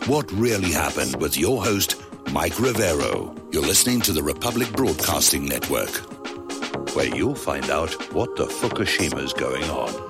What Really Happened with your host, Mike Rivero. You're listening to the Republic Broadcasting Network, where you'll find out what the Fukushima's going on.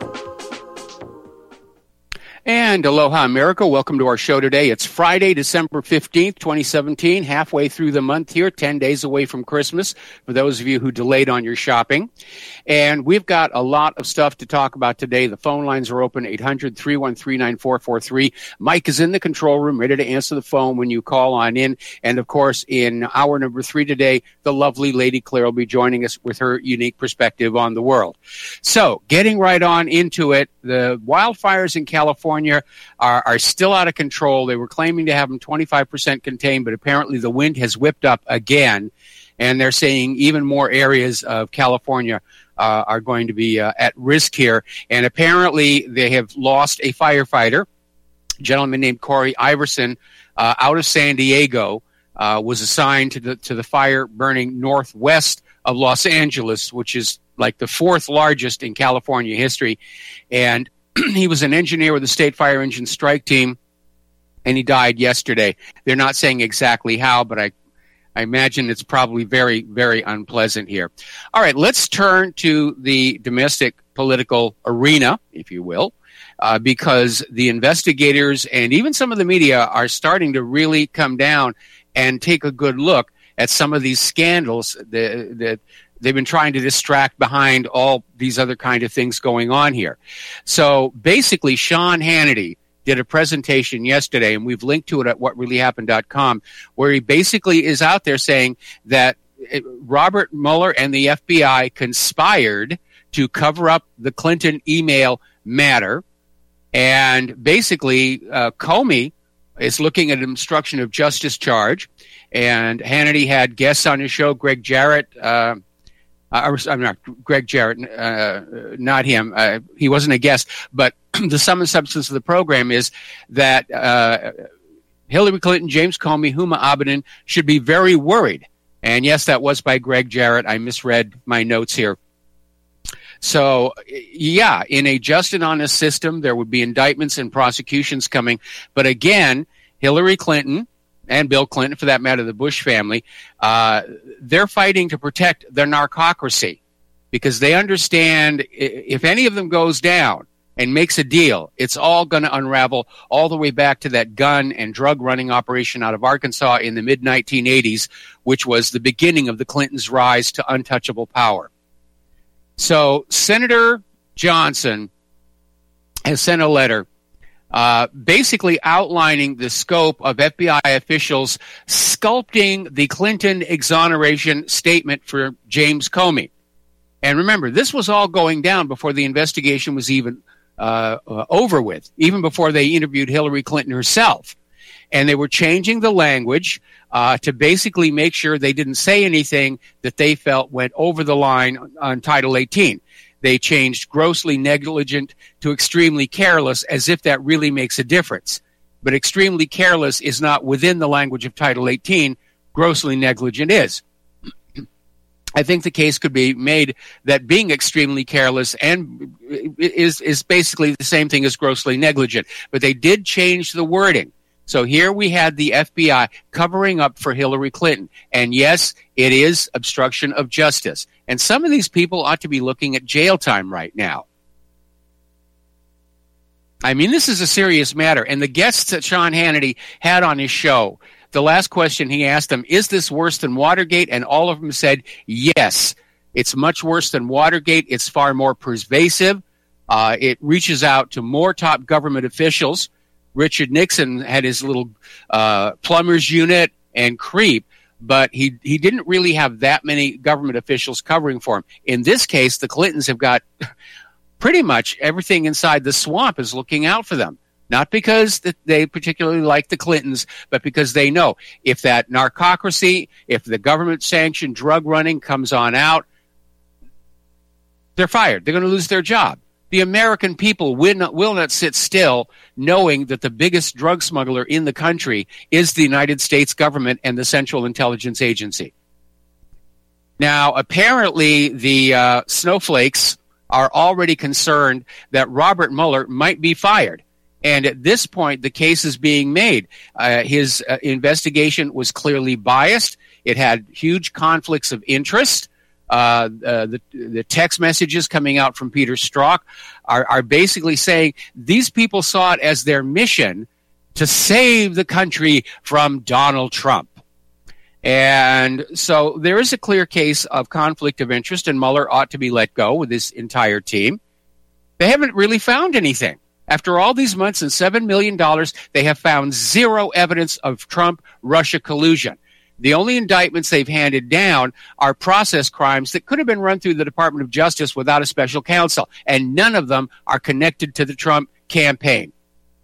And aloha, America. Welcome to our show today. It's Friday, December 15th, 2017, halfway through the month here, 10 days away from Christmas, for those of you who delayed on your shopping. And we've got a lot of stuff to talk about today. The phone lines are open, 800-313-9443. Mike is in the control room, ready to answer the phone when you call on in. And, of course, in hour number 3 today, the lovely Lady Claire will be joining us with her unique perspective on the world. So, getting right on into it, the wildfires in California are still out of control. They were claiming to have them 25% contained, but apparently the wind has whipped up again, and they're saying even more areas of California are going to be at risk here. And apparently they have lost a firefighter, a gentleman named Corey Iverson, out of San Diego, was assigned to the fire burning northwest of Los Angeles, which is like the fourth largest in California history. And he was an engineer with the State Fire Engine Strike Team, and he died yesterday. They're not saying exactly how, but I imagine it's probably very, very unpleasant here. All right, let's turn to the domestic political arena, if you will, because the investigators and even some of the media are starting to really come down and take a good look at some of these scandals that they've been trying to distract behind all these other kind of things going on here. So basically, Sean Hannity did a presentation yesterday, and we've linked to it at whatreallyhappened.com, where he basically is out there saying that Robert Mueller and the FBI conspired to cover up the Clinton email matter. And basically, Comey is looking at an obstruction of justice charge. And Hannity had guests on his show, Greg Jarrett, I'm not Greg Jarrett, not him. He wasn't a guest, but the sum and substance of the program is that Hillary Clinton, James Comey, Huma Abedin should be very worried. And yes, that was by Greg Jarrett. I misread my notes here. So, yeah, in a just and honest system, there would be indictments and prosecutions coming. But again, Hillary Clinton and Bill Clinton, for that matter, the Bush family, they're fighting to protect their narcocracy because they understand if any of them goes down and makes a deal, it's all going to unravel all the way back to that gun and drug running operation out of Arkansas in the mid-1980s, which was the beginning of the Clintons' rise to untouchable power. So Senator Johnson has sent a letter basically outlining the scope of FBI officials sculpting the Clinton exoneration statement for James Comey. And remember, this was all going down before the investigation was even over with, even before they interviewed Hillary Clinton herself. And they were changing the language to basically make sure they didn't say anything that they felt went over the line on Title 18. They changed grossly negligent to extremely careless, as if that really makes a difference. But extremely careless is not within the language of Title 18. Grossly negligent is. I think the case could be made that being extremely careless and is basically the same thing as grossly negligent. But they did change the wording. So here we had the FBI covering up for Hillary Clinton. And yes, it is obstruction of justice. And some of these people ought to be looking at jail time right now. I mean, this is a serious matter. And the guests that Sean Hannity had on his show, the last question he asked them, is this worse than Watergate? And all of them said, yes, it's much worse than Watergate. It's far more pervasive. It reaches out to more top government officials. Richard Nixon had his little plumbers unit and creep, but he didn't really have that many government officials covering for him. In this case, the Clintons have got pretty much everything inside the swamp is looking out for them. Not because they particularly like the Clintons, but because they know if that narcocracy, if the government-sanctioned drug running comes on out, they're fired. They're going to lose their job. The American people will not sit still knowing that the biggest drug smuggler in the country is the United States government and the Central Intelligence Agency. Now, apparently, the snowflakes are already concerned that Robert Mueller might be fired. And at this point, the case is being made. His investigation was clearly biased. It had huge conflicts of interest. The text messages coming out from Peter Strzok are basically saying these people saw it as their mission to save the country from Donald Trump. And so there is a clear case of conflict of interest, and Mueller ought to be let go with his entire team. They haven't really found anything. After all these months and $7 million, they have found zero evidence of Trump-Russia collusion. The only indictments they've handed down are process crimes that could have been run through the Department of Justice without a special counsel, and none of them are connected to the Trump campaign.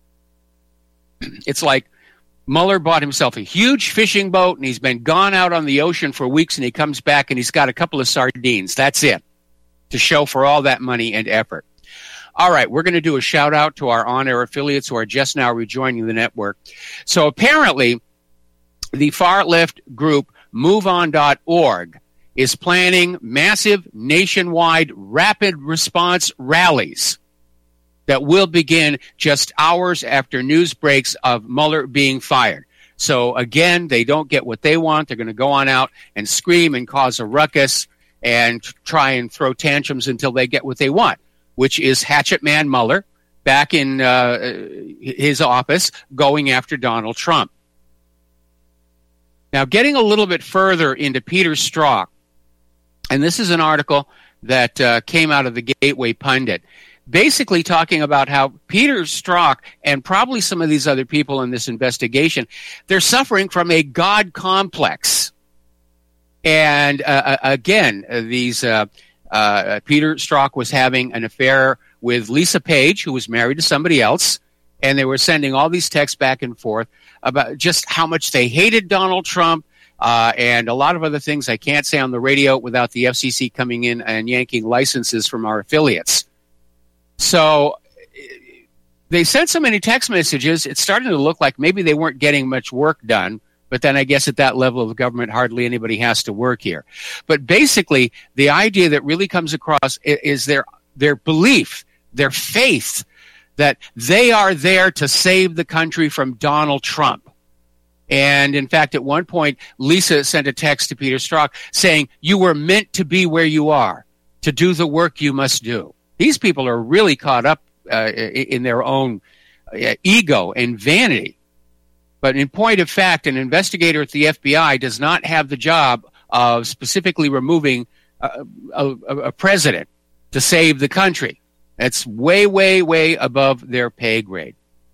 It's like Mueller bought himself a huge fishing boat, and he's been gone out on the ocean for weeks, and he comes back, and he's got a couple of sardines. That's it, to show for all that money and effort. All right, we're going to do a shout-out to our on-air affiliates who are just now rejoining the network. So apparently, the far-left group MoveOn.org is planning massive nationwide rapid response rallies that will begin just hours after news breaks of Mueller being fired. So again, they don't get what they want. They're going to go on out and scream and cause a ruckus and try and throw tantrums until they get what they want, which is Hatchet Man Mueller back in his office going after Donald Trump. Now, getting a little bit further into Peter Strzok, and this is an article that came out of the Gateway Pundit, basically talking about how Peter Strzok and probably some of these other people in this investigation, they're suffering from a God complex. And again, these Peter Strzok was having an affair with Lisa Page, who was married to somebody else, and they were sending all these texts back and forth about just how much they hated Donald Trump and a lot of other things I can't say on the radio without the FCC coming in and yanking licenses from our affiliates. So they sent so many text messages, it's starting to look like maybe they weren't getting much work done. But then I guess at that level of government, hardly anybody has to work here. But basically, the idea that really comes across is their belief, their faith, that they are there to save the country from Donald Trump. And in fact, at one point, Lisa sent a text to Peter Strzok saying, "You were meant to be where you are, to do the work you must do." These people are really caught up in their own ego and vanity. But in point of fact, an investigator at the FBI does not have the job of specifically removing a president to save the country. That's way, way, way above their pay grade.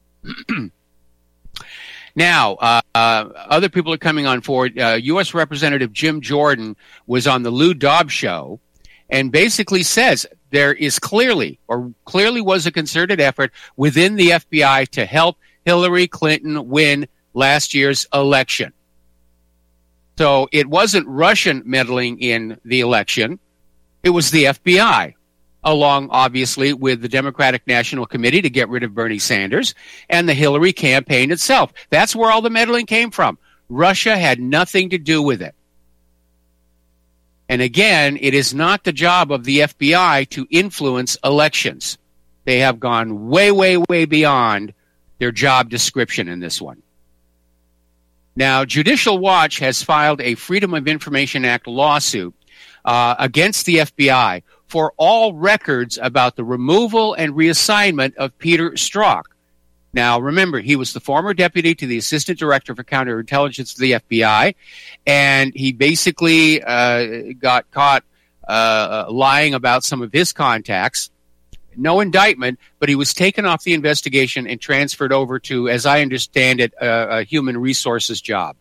Now, other people are coming on forward. U.S. Representative Jim Jordan was on the Lou Dobbs show and basically says there is clearly was a concerted effort within the FBI to help Hillary Clinton win last year's election. So it wasn't Russian meddling in the election. It was the FBI, along, obviously, with the Democratic National Committee to get rid of Bernie Sanders and the Hillary campaign itself. That's where all the meddling came from. Russia had nothing to do with it. And again, it is not the job of the FBI to influence elections. They have gone way, way, way beyond their job description in this one. Now, Judicial Watch has filed a Freedom of Information Act lawsuit against the FBI for all records about the removal and reassignment of Peter Strzok. Now, remember, he was the former deputy to the Assistant Director for Counterintelligence of the FBI, and he basically got caught lying about some of his contacts. No indictment, but he was taken off the investigation and transferred over to, as I understand it, a human resources job.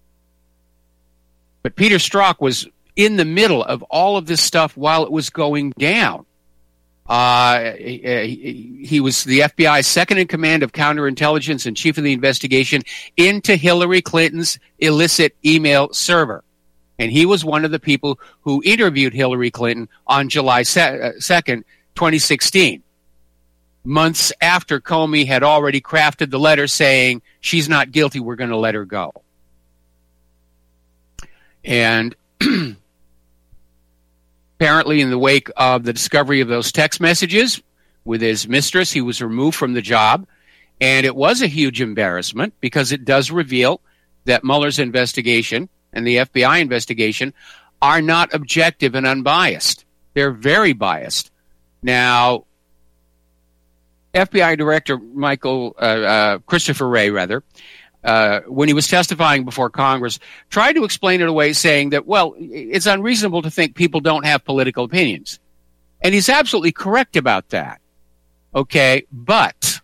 But Peter Strzok was in the middle of all of this stuff while it was going down. He was the FBI's second in command of counterintelligence and chief of the investigation into Hillary Clinton's illicit email server. And he was one of the people who interviewed Hillary Clinton on July 2nd, 2016, months after Comey had already crafted the letter saying, she's not guilty, we're going to let her go. And apparently in the wake of the discovery of those text messages with his mistress, he was removed from the job. And it was a huge embarrassment because it does reveal that Mueller's investigation and the FBI investigation are not objective and unbiased. They're very biased. Now, FBI Director Christopher Wray, when he was testifying before Congress, tried to explain it away, saying that, well, it's unreasonable to think people don't have political opinions. And he's absolutely correct about that. Okay, but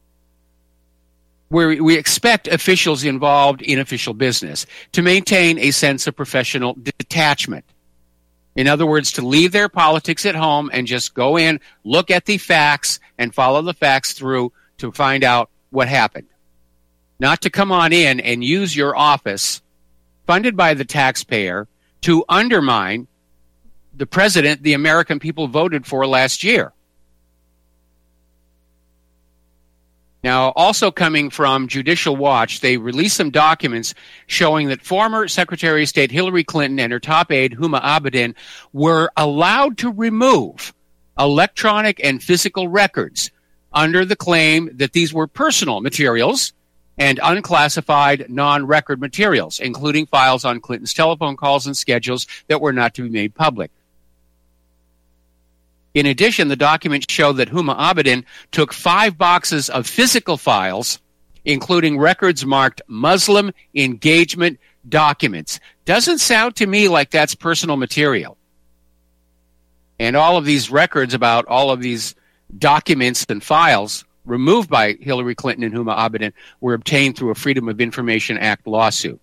we expect officials involved in official business to maintain a sense of professional detachment. In other words, to leave their politics at home and just go in, look at the facts, and follow the facts through to find out what happened. Not to come on in and use your office, funded by the taxpayer, to undermine the president the American people voted for last year. Now, also coming from Judicial Watch, they released some documents showing that former Secretary of State Hillary Clinton and her top aide, Huma Abedin, were allowed to remove electronic and physical records under the claim that these were personal materials and unclassified non-record materials, including files on Clinton's telephone calls and schedules that were not to be made public. In addition, the documents show that Huma Abedin took 5 boxes of physical files, including records marked Muslim engagement documents. Doesn't sound to me like that's personal material. And all of these records about all of these documents and files removed by Hillary Clinton and Huma Abedin were obtained through a Freedom of Information Act lawsuit.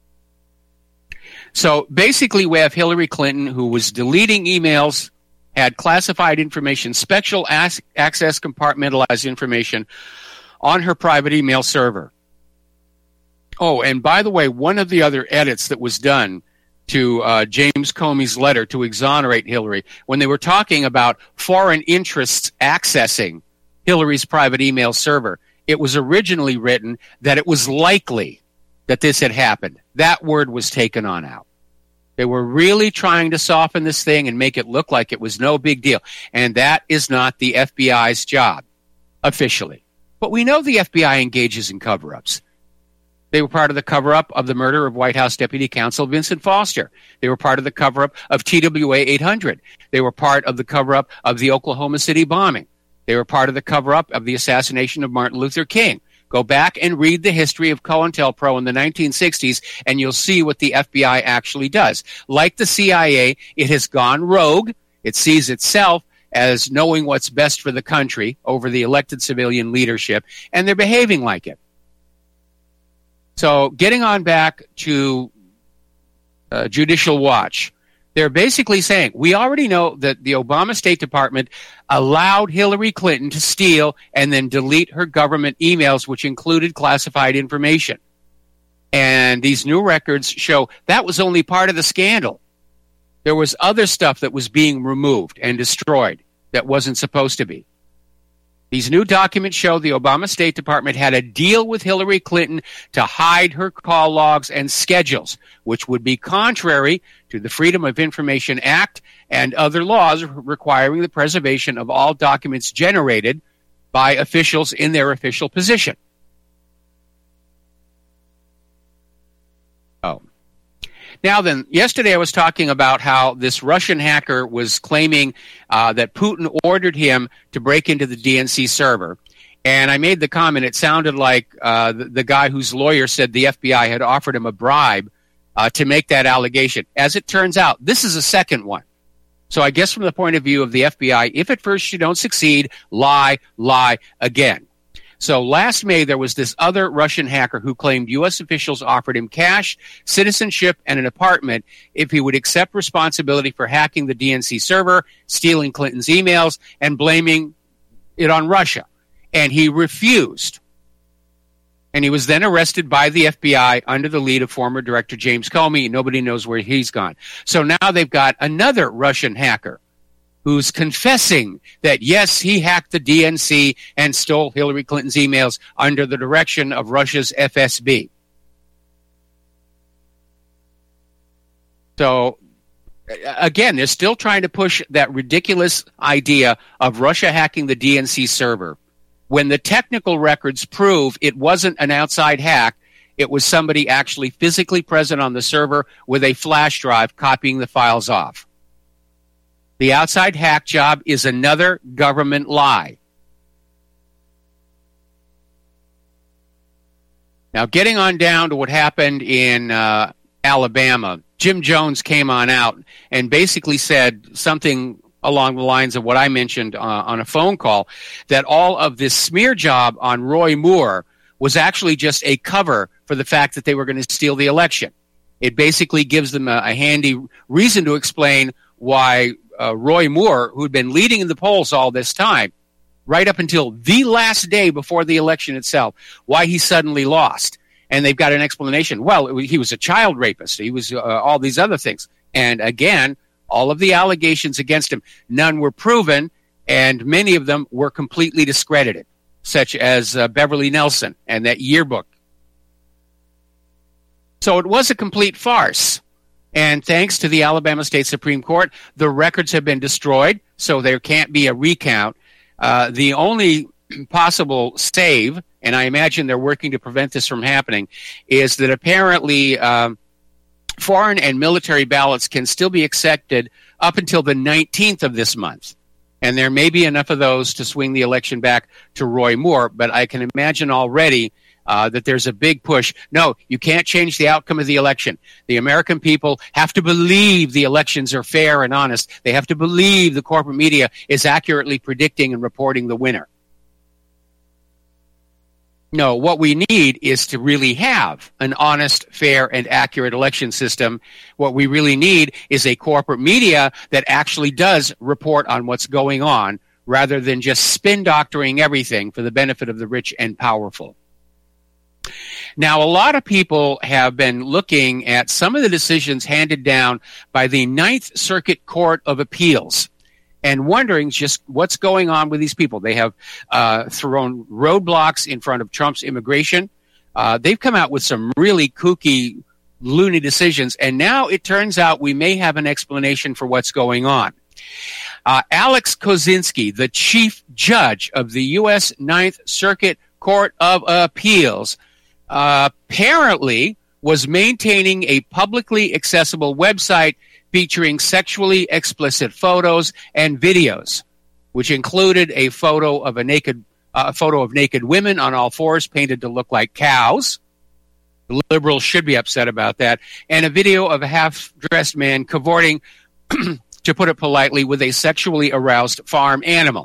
So basically we have Hillary Clinton, who was deleting emails, had classified information, special access compartmentalized information on her private email server. Oh, and by the way, one of the other edits that was done to James Comey's letter to exonerate Hillary, when they were talking about foreign interests accessing Hillary's private email server, it was originally written that it was likely that this had happened. That word was taken on out. They were really trying to soften this thing and make it look like it was no big deal. And that is not the FBI's job, officially. But we know the FBI engages in cover-ups. They were part of the cover-up of the murder of White House Deputy Counsel Vincent Foster. They were part of the cover-up of TWA 800. They were part of the cover-up of the Oklahoma City bombing. They were part of the cover-up of the assassination of Martin Luther King. Go back and read the history of COINTELPRO in the 1960s, and you'll see what the FBI actually does. Like the CIA, it has gone rogue. It sees itself as knowing what's best for the country over the elected civilian leadership, and they're behaving like it. So getting on back to Judicial Watch, they're basically saying, we already know that the Obama State Department allowed Hillary Clinton to steal and then delete her government emails, which included classified information. And these new records show that was only part of the scandal. There was other stuff that was being removed and destroyed that wasn't supposed to be. These new documents show the Obama State Department had a deal with Hillary Clinton to hide her call logs and schedules, which would be contrary to the Freedom of Information Act and other laws requiring the preservation of all documents generated by officials in their official position. Now then, yesterday I was talking about how this Russian hacker was claiming that Putin ordered him to break into the DNC server. And I made the comment, it sounded like the guy whose lawyer said the FBI had offered him a bribe to make that allegation. As it turns out, this is a second one. So I guess from the point of view of the FBI, if at first you don't succeed, lie again. So last May, there was this other Russian hacker who claimed U.S. officials offered him cash, citizenship, and an apartment if he would accept responsibility for hacking the DNC server, stealing Clinton's emails, and blaming it on Russia. And he refused. And he was then arrested by the FBI under the lead of former Director James Comey. Nobody knows where he's gone. So now they've got another Russian hacker who's confessing that, yes, he hacked the DNC and stole Hillary Clinton's emails under the direction of Russia's FSB. So, again, they're still trying to push that ridiculous idea of Russia hacking the DNC server when the technical records prove it wasn't an outside hack, it was somebody actually physically present on the server with a flash drive copying the files off. The outside hack job is another government lie. Now, getting on down to what happened in Alabama, Jim Jones came on out and basically said something along the lines of what I mentioned on a phone call, that all of this smear job on Roy Moore was actually just a cover for the fact that they were going to steal the election. It basically gives them a handy reason to explain why Roy Moore, who'd been leading in the polls all this time, right up until the last day before the election itself, why he suddenly lost. And they've got an explanation. Well, he was a child rapist. He was all these other things. And again, all of the allegations against him, none were proven, and many of them were completely discredited, such as Beverly Nelson and that yearbook. So it was a complete farce. And thanks to the Alabama State Supreme Court, the records have been destroyed, so there can't be a recount. The only possible save, and I imagine they're working to prevent this from happening, is that apparently foreign and military ballots can still be accepted up until the 19th of this month. And there may be enough of those to swing the election back to Roy Moore, but I can imagine already that there's a big push. No, you can't change the outcome of the election. The American people have to believe the elections are fair and honest. They have to believe the corporate media is accurately predicting and reporting the winner. No, what we need is to really have an honest, fair, and accurate election system. What we really need is a corporate media that actually does report on what's going on, rather than just spin doctoring everything for the benefit of the rich and powerful. Now, a lot of people have been looking at some of the decisions handed down by the Ninth Circuit Court of Appeals and wondering just what's going on with these people. They have thrown roadblocks in front of Trump's immigration. They've come out with some really kooky, loony decisions, and now it turns out we may have an explanation for what's going on. Alex Kozinski, the chief judge of the U.S. Ninth Circuit Court of Appeals, apparently was maintaining a publicly accessible website featuring sexually explicit photos and videos, which included a photo of naked women on all fours painted to look like cows. The liberals should be upset about that. And a video of a half-dressed man cavorting, to put it politely, with a sexually aroused farm animal.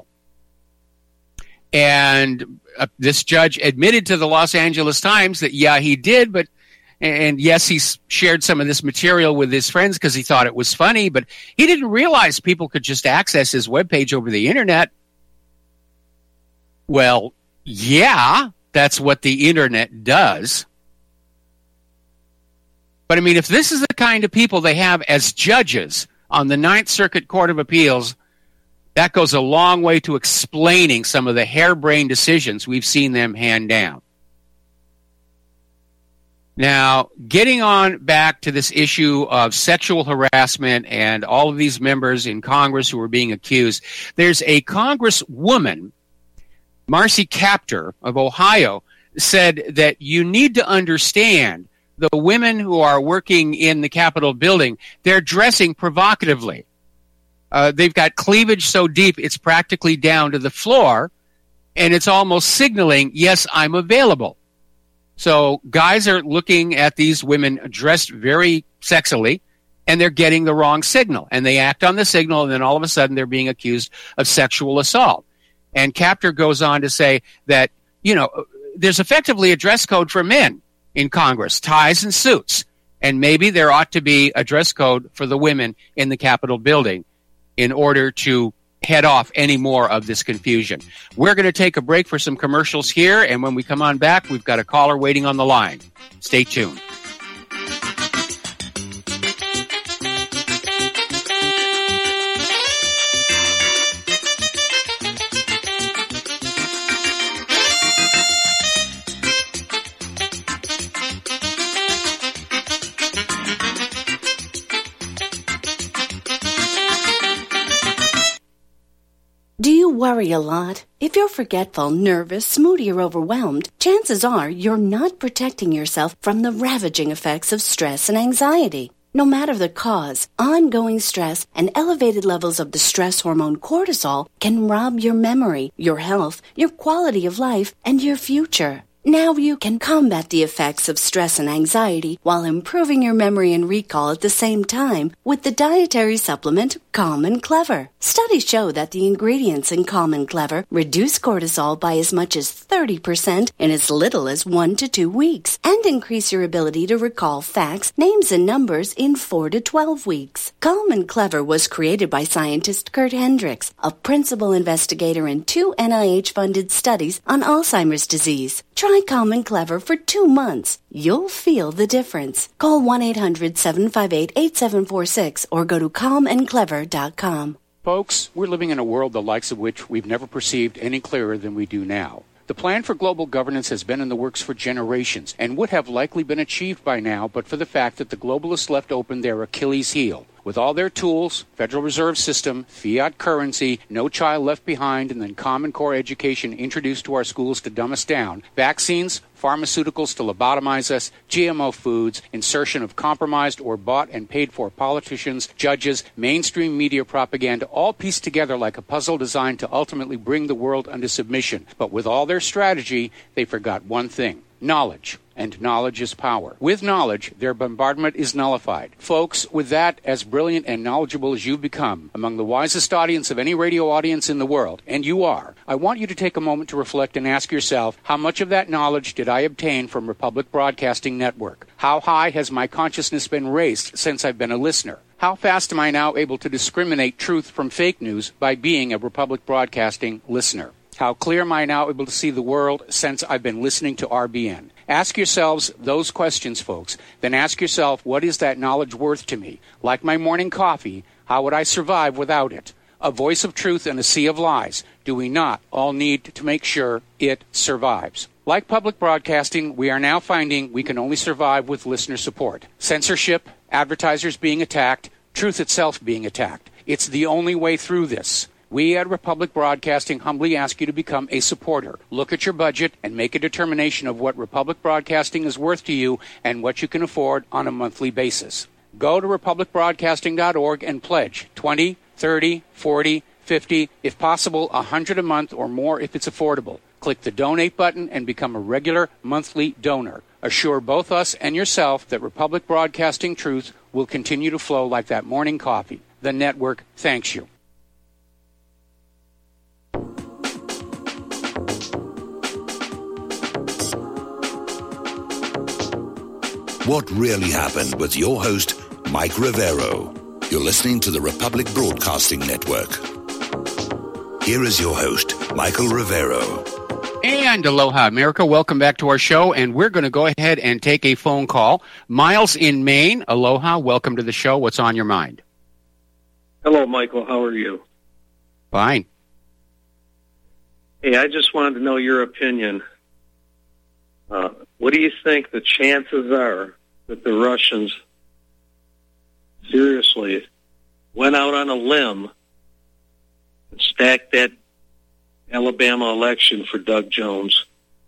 And this judge admitted to the Los Angeles Times that, yeah, he did, and yes, he shared some of this material with his friends because he thought it was funny, but he didn't realize people could just access his webpage over the internet. Well, yeah, that's what the internet does. But I mean, if this is the kind of people they have as judges on the Ninth Circuit Court of Appeals, that goes a long way to explaining some of the harebrained decisions we've seen them hand down. Now, getting on back to this issue of sexual harassment and all of these members in Congress who are being accused, there's a Congresswoman, Marcy Kaptur of Ohio, said that you need to understand the women who are working in the Capitol building, they're dressing provocatively. They've got cleavage so deep it's practically down to the floor, and it's almost signaling, yes, I'm available. So guys are looking at these women dressed very sexily, and they're getting the wrong signal. And they act on the signal, and then all of a sudden they're being accused of sexual assault. And Kaptur goes on to say that, there's effectively a dress code for men in Congress, ties and suits. And maybe there ought to be a dress code for the women in the Capitol building in order to head off any more of this confusion. We're going to take a break for some commercials here, and when we come on back, we've got a caller waiting on the line. Stay tuned. Do you worry a lot? If you're forgetful, nervous, moody, or overwhelmed, chances are you're not protecting yourself from the ravaging effects of stress and anxiety. No matter the cause, ongoing stress and elevated levels of the stress hormone cortisol can rob your memory, your health, your quality of life, and your future. Now you can combat the effects of stress and anxiety while improving your memory and recall at the same time with the dietary supplement Calm and Clever. Studies show that the ingredients in Calm and Clever reduce cortisol by as much as 30% in as little as 1 to 2 weeks and increase your ability to recall facts, names, and numbers in 4 to 12 weeks. Calm and Clever was created by scientist Kurt Hendricks, a principal investigator in 2 NIH-funded studies on Alzheimer's disease. Try Calm and Clever for 2 months. You'll feel the difference. Call 1-800-758-8746 or go to calmandclever.com. Folks, we're living in a world the likes of which we've never perceived any clearer than we do now. The plan for global governance has been in the works for generations and would have likely been achieved by now but for the fact that the globalists left open their Achilles heel. With all their tools, Federal Reserve System, fiat currency, no child left behind, and then Common Core education introduced to our schools to dumb us down, vaccines, pharmaceuticals to lobotomize us, GMO foods, insertion of compromised or bought and paid for politicians, judges, mainstream media propaganda, all pieced together like a puzzle designed to ultimately bring the world under submission. But with all their strategy, they forgot one thing: knowledge. And knowledge is power. With knowledge, their bombardment is nullified. Folks, with that, as brilliant and knowledgeable as you've become, among the wisest audience of any radio audience in the world, and you are, I want you to take a moment to reflect and ask yourself, how much of that knowledge did I obtain from Republic Broadcasting Network? How high has my consciousness been raised since I've been a listener? How fast am I now able to discriminate truth from fake news by being a Republic Broadcasting listener? How clear am I now able to see the world since I've been listening to RBN? Ask yourselves those questions, folks. Then ask yourself, what is that knowledge worth to me? Like my morning coffee, how would I survive without it? A voice of truth in a sea of lies. Do we not all need to make sure it survives? Like public broadcasting, we are now finding we can only survive with listener support. Censorship, advertisers being attacked, truth itself being attacked. It's the only way through this. We at Republic Broadcasting humbly ask you to become a supporter. Look at your budget and make a determination of what Republic Broadcasting is worth to you and what you can afford on a monthly basis. Go to republicbroadcasting.org and pledge $20, $30, $40, $50, if possible, $100 a month or more if it's affordable. Click the donate button and become a regular monthly donor. Assure both us and yourself that Republic Broadcasting truth will continue to flow like that morning coffee. The network thanks you. What Really Happened with your host, Mike Rivero. You're listening to the Republic Broadcasting Network. Here is your host, Michael Rivero. And aloha, America. Welcome back to our show, and we're going to go ahead and take a phone call. Miles in Maine, aloha. Welcome to the show. What's on your mind? Hello, Michael. How are you? Fine. Hey, I just wanted to know your opinion. What do you think the chances are that the Russians seriously went out on a limb and stacked that Alabama election for Doug Jones?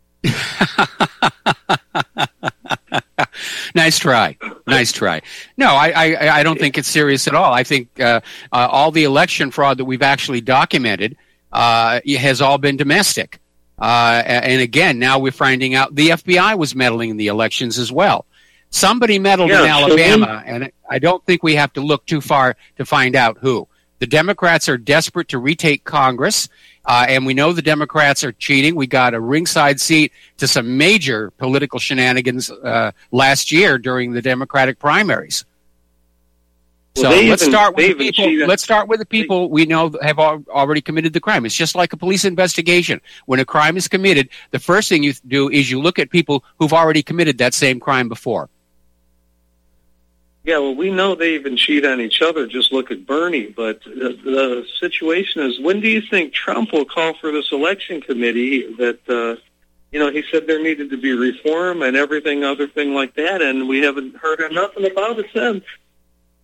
Nice try. Nice try. No, I don't think it's serious at all. I think all the election fraud that we've actually documented has all been domestic. And again, now we're finding out the FBI was meddling in the elections as well. Somebody meddled in Alabama, and I don't think we have to look too far to find out who. The Democrats are desperate to retake Congress, and we know the Democrats are cheating. We got a ringside seat to some major political shenanigans last year during the Democratic primaries. So let's start with the people we know have already committed the crime. It's just like a police investigation. When a crime is committed, the first thing you do is you look at people who've already committed that same crime before. Yeah, well, we know they even cheat on each other. Just look at Bernie. But the situation is, when do you think Trump will call for this election committee that, he said there needed to be reform and everything, other thing like that, and we haven't heard nothing about it since.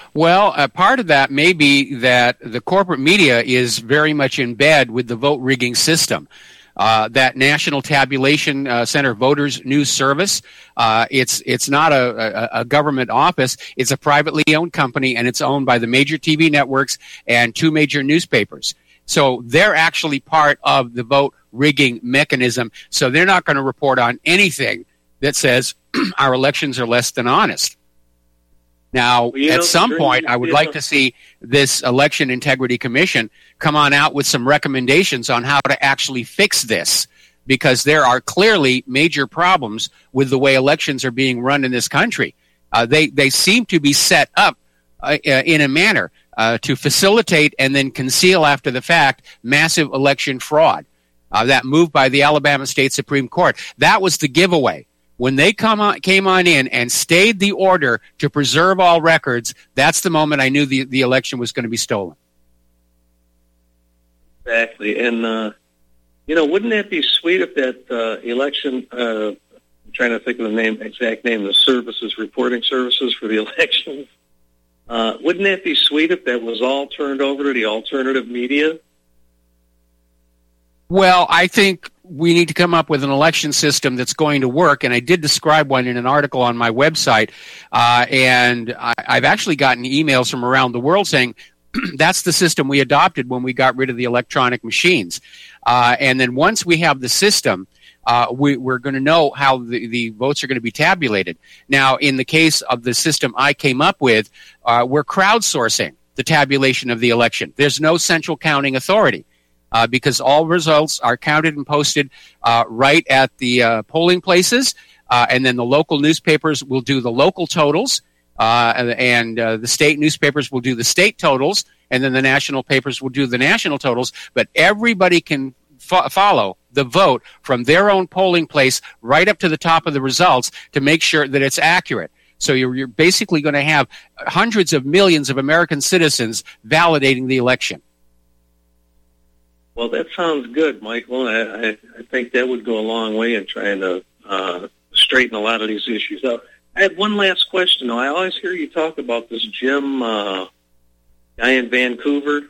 Well, part of that may be that the corporate media is very much in bed with the vote rigging system. That National Tabulation Center Voters News Service, it's not a government office. It's a privately owned company, and it's owned by the major TV networks and 2 major newspapers. So they're actually part of the vote rigging mechanism. So they're not going to report on anything that says our elections are less than honest. Now, at some point, I would like to see this Election Integrity Commission come on out with some recommendations on how to actually fix this, because there are clearly major problems with the way elections are being run in this country. They seem to be set up in a manner to facilitate and then conceal after the fact massive election fraud. That move by the Alabama State Supreme Court, that was the giveaway. When they came on in and stayed the order to preserve all records, that's the moment I knew the election was going to be stolen. Exactly. And, wouldn't that be sweet if that election, I'm trying to think of the exact name, the reporting services for the elections, wouldn't that be sweet if that was all turned over to the alternative media? Well, I think we need to come up with an election system that's going to work, and I did describe one in an article on my website, and I've actually gotten emails from around the world saying that's the system we adopted when we got rid of the electronic machines. And then once we have the system, we're going to know how the votes are going to be tabulated. Now, in the case of the system I came up with, we're crowdsourcing the tabulation of the election. There's no central counting authority. Because all results are counted and posted right at the polling places, and then the local newspapers will do the local totals, and the state newspapers will do the state totals, and then the national papers will do the national totals, but everybody can follow the vote from their own polling place right up to the top of the results to make sure that it's accurate. So you're basically going to have hundreds of millions of American citizens validating the election. Well, that sounds good, Michael. I think that would go a long way in trying to straighten a lot of these issues out. I have one last question, though. I always hear you talk about this Jim guy in Vancouver.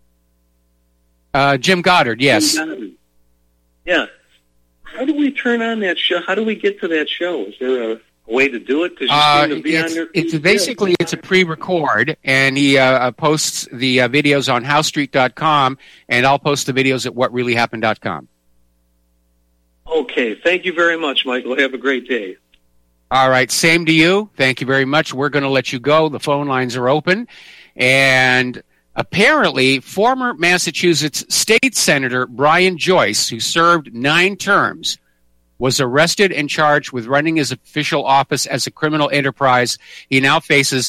Jim Goddard, yes. Jim Goddard. Yeah. How do we turn on that show? How do we get to that show? Is there a way to do it? Because you seem to be on your feet. It's a pre-record, and he posts the videos on HowStreet.com, and I'll post the videos at WhatReallyHappened.com. Okay. Thank you very much, Michael. Have a great day. All right. Same to you. Thank you very much. We're going to let you go. The phone lines are open. And apparently, former Massachusetts State Senator Brian Joyce, who served 9 terms, was arrested and charged with running his official office as a criminal enterprise. He now faces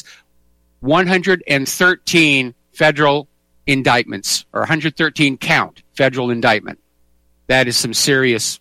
113 federal indictments, or 113 count federal indictment. That is some serious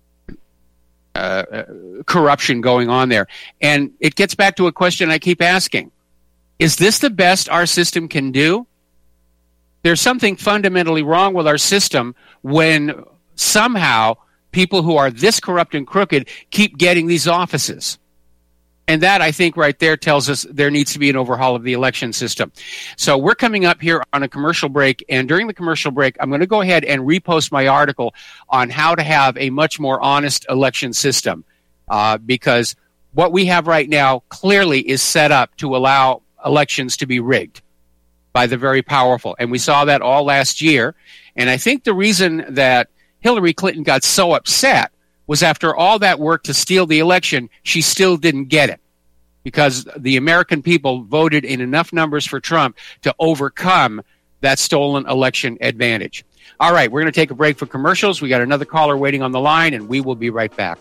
corruption going on there. And it gets back to a question I keep asking. Is this the best our system can do? There's something fundamentally wrong with our system when somehow people who are this corrupt and crooked keep getting these offices. And that, I think, right there tells us there needs to be an overhaul of the election system. So we're coming up here on a commercial break, and during the commercial break, I'm going to go ahead and repost my article on how to have a much more honest election system, because what we have right now clearly is set up to allow elections to be rigged by the very powerful. And we saw that all last year. And I think the reason that Hillary Clinton got so upset was after all that work to steal the election, she still didn't get it because the American people voted in enough numbers for Trump to overcome that stolen election advantage. All right, we're going to take a break for commercials. We got another caller waiting on the line, and we will be right back.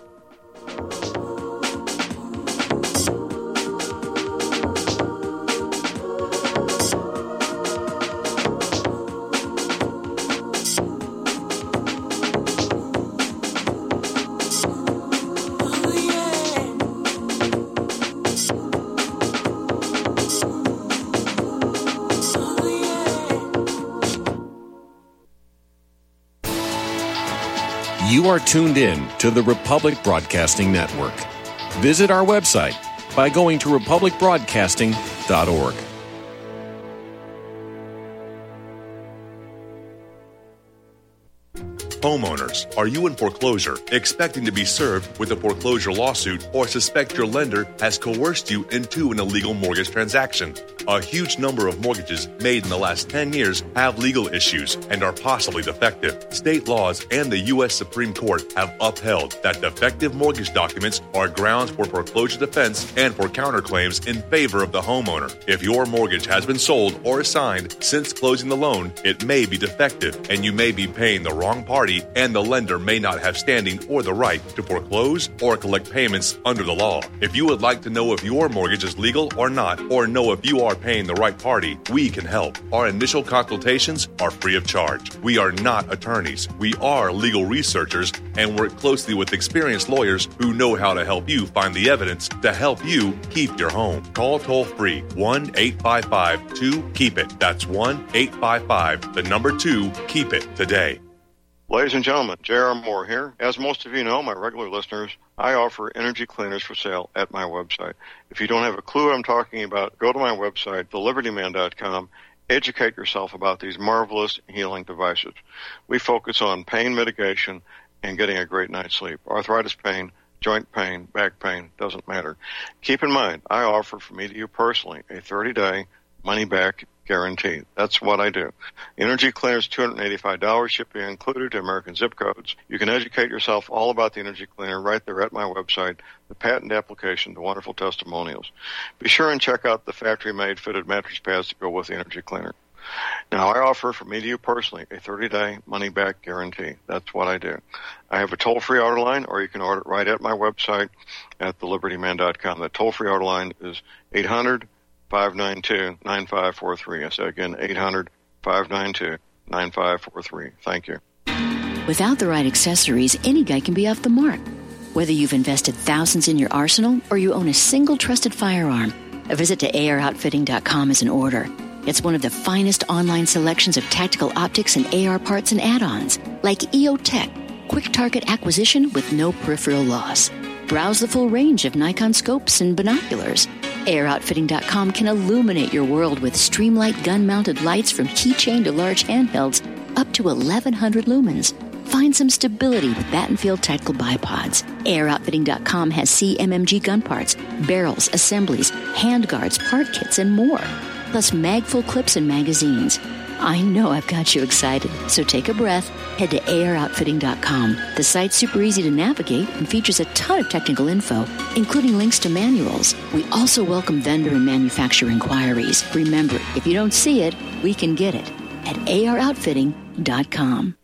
You are tuned in to the Republic Broadcasting Network. Visit our website by going to republicbroadcasting.org. Homeowners, are you in foreclosure, expecting to be served with a foreclosure lawsuit, or suspect your lender has coerced you into an illegal mortgage transaction? A huge number of mortgages made in the last 10 years have legal issues and are possibly defective. State laws and the U.S. Supreme Court have upheld that defective mortgage documents are grounds for foreclosure defense and for counterclaims in favor of the homeowner. If your mortgage has been sold or assigned since closing the loan, it may be defective and you may be paying the wrong party, and the lender may not have standing or the right to foreclose or collect payments under the law. If you would like to know if your mortgage is legal or not, or know if you are paying the right party, we can help. Our initial consultations are free of charge. We are not attorneys. We are legal researchers and work closely with experienced lawyers who know how to help you find the evidence to help you keep your home. Call toll-free 1-855-2-KEEP-IT. That's 1-855-2-KEEP-IT today. Ladies and gentlemen, J.R. Moore here. As most of you know, my regular listeners, I offer energy cleaners for sale at my website. If you don't have a clue what I'm talking about, go to my website, thelibertyman.com, educate yourself about these marvelous healing devices. We focus on pain mitigation and getting a great night's sleep. Arthritis pain, joint pain, back pain, doesn't matter. Keep in mind, I offer from me to you personally a 30-day money-back guarantee. That's what I do. Energy cleaners, $285, shipping included to American zip codes. You can educate yourself all about the energy cleaner right there at my website, the patent application, the wonderful testimonials. Be sure and check out the factory-made fitted mattress pads to go with the energy cleaner. Now, I offer from me to you personally a 30-day money-back guarantee. That's what I do. I have a toll-free order line, or you can order it right at my website at thelibertyman.com. The toll-free order line is 800-592-9543. I say again, 800-592-9543. Thank you. Without the right accessories, any guy can be off the mark. Whether you've invested thousands in your arsenal or you own a single trusted firearm, a visit to AROutfitting.com is in order. It's one of the finest online selections of tactical optics and AR parts and add-ons, like EOTech, quick target acquisition with no peripheral loss. Browse the full range of Nikon scopes and binoculars. AROutfitting.com can illuminate your world with Streamlight gun-mounted lights from keychain to large handhelds up to 1,100 lumens. Find some stability with Battenfield tactical bipods. AROutfitting.com has CMMG gun parts, barrels, assemblies, handguards, part kits, and more. Plus mag-full clips and magazines. I know I've got you excited, so take a breath. Head to AROutfitting.com. The site's super easy to navigate and features a ton of technical info, including links to manuals. We also welcome vendor and manufacturer inquiries. Remember, if you don't see it, we can get it at AROutfitting.com.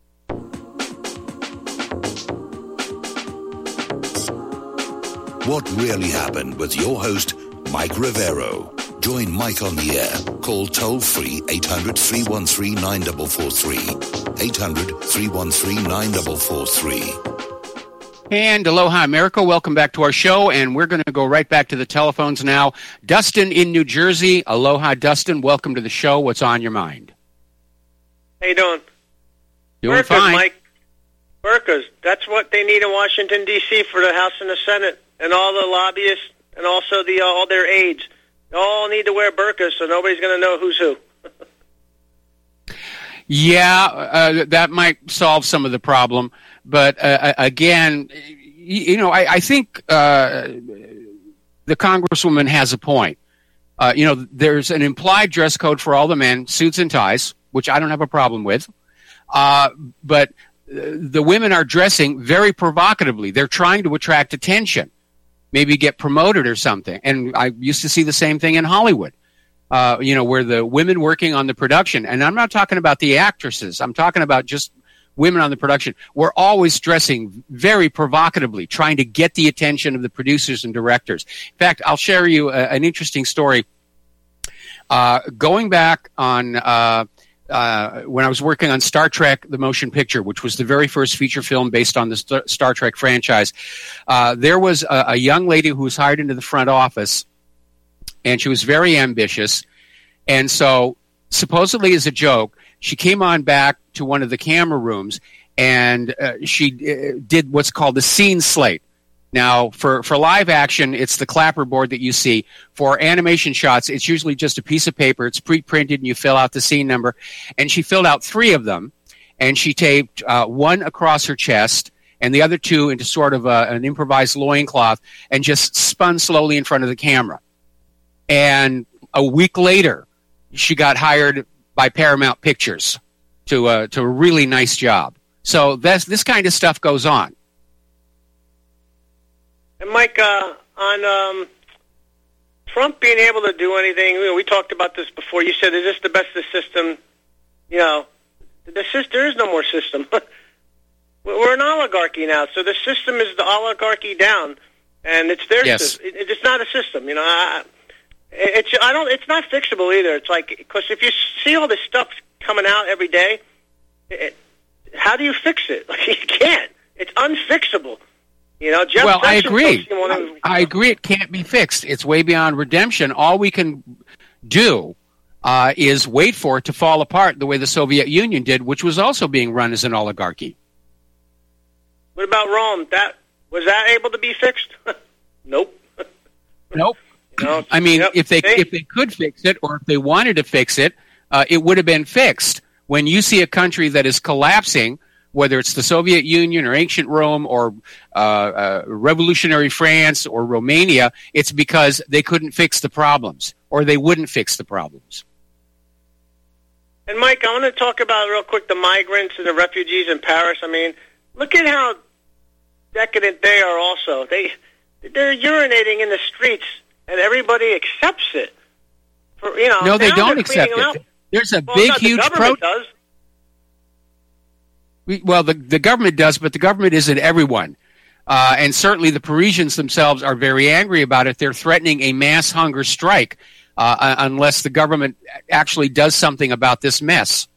What really happened with your host, Mike Rivero. Join Mike on the air. Call toll-free 800-313-9443. 800-313-9443. And aloha, America. Welcome back to our show, and we're going to go right back to the telephones now. Dustin in New Jersey. Aloha, Dustin. Welcome to the show. What's on your mind? How you doing? Doing Burkas, fine. Mike. Burkas. That's what they need in Washington, D.C. for the House and the Senate, and all the lobbyists, and also all their aides. They all need to wear burqas, so nobody's going to know who's who. That might solve some of the problem. But again, I think the Congresswoman has a point. There's an implied dress code for all the men, suits and ties, which I don't have a problem with. But the women are dressing very provocatively. They're trying to attract attention, maybe get promoted or something. And I used to see the same thing in Hollywood, where the women working on the production, and I'm not talking about the actresses, I'm talking about just women on the production, were always dressing very provocatively, trying to get the attention of the producers and directors. In fact, I'll share you an interesting story. Going back on when I was working on Star Trek, the motion picture, which was the very first feature film based on the Star Trek franchise, there was a young lady who was hired into the front office, and she was very ambitious. And so, supposedly as a joke, she came on back to one of the camera rooms, and she did what's called the scene slate. Now, for live action, it's the clapperboard that you see. For animation shots, it's usually just a piece of paper. It's pre-printed, and you fill out the scene number. And she filled out 3 of them, and she taped one across her chest and the other two into sort of an improvised loincloth and just spun slowly in front of the camera. And a week later, she got hired by Paramount Pictures to a really nice job. So this kind of stuff goes on. And Mike, on Trump being able to do anything, we talked about this before. You said, is this the best system? You know, there is no more system. We're an oligarchy now, so the system is the oligarchy down, and it's their system. It's not a system, you know. It's not fixable either. It's like, because if you see all this stuff coming out every day, how do you fix it? Like, you can't. It's unfixable. You know, Jeff well, Sessions I agree. It can't be fixed. It's way beyond redemption. All we can do is wait for it to fall apart the way the Soviet Union did, which was also being run as an oligarchy. What about Rome? Was that able to be fixed? Nope. Nope. You know, I mean, if they could fix it, or if they wanted to fix it, it would have been fixed. When you see a country that is collapsing, whether it's the Soviet Union or ancient Rome or revolutionary France or Romania, it's because they couldn't fix the problems, or they wouldn't fix the problems. And Mike, I want to talk about real quick the migrants and the refugees in Paris. I mean, look at how decadent they are also. They're urinating in the streets, and everybody accepts it. No, they don't accept it. There's a huge protest. Well, the government does, but the government isn't everyone. And certainly the Parisians themselves are very angry about it. They're threatening a mass hunger strike unless the government actually does something about this mess.